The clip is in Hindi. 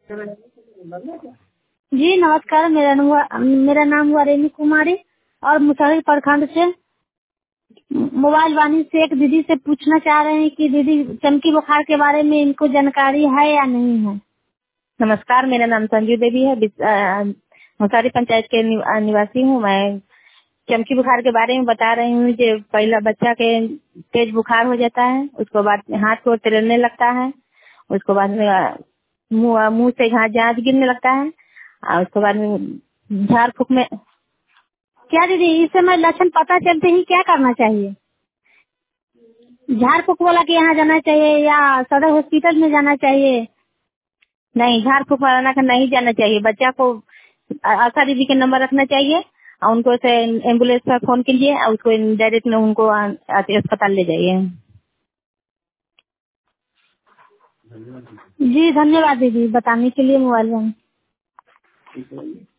जी नमस्कार, मेरा नाम हुआ रेणु कुमारी और मुसहरी प्रखंड से मोबाइल वाणी से एक दीदी से पूछना चाह रहे हैं कि दीदी चमकी बुखार के बारे में इनको जानकारी है या नहीं है। नमस्कार, मेरा नाम संजू देवी है। मुसारी पंचायत के निवासी हूँ। मैं चमकी बुखार के बारे में बता रही हूँ। जो पहला बच्चा के तेज बुखार हो जाता है, उसके बाद हाथ को तिरने लगता है, उसके बाद में मुंह से जांच गिरने लगता है और उसके बाद में झाड़ फूक में। क्या दीदी इस समय लक्षण पता चलते ही क्या करना चाहिए? झाड़ फूक वाला के यहाँ जाना चाहिए या सदर हॉस्पिटल में जाना चाहिए? नहीं, झाड़ फूक वाला का नहीं जाना चाहिए। बच्चा को आशा दीदी के नंबर रखना चाहिए और उनको से एम्बुलेंस पर फोन कीजिए और उसको डायरेक्ट उनको अस्पताल ले जाइए। जी धन्यवाद दीदी बताने के लिए मोबाइल में।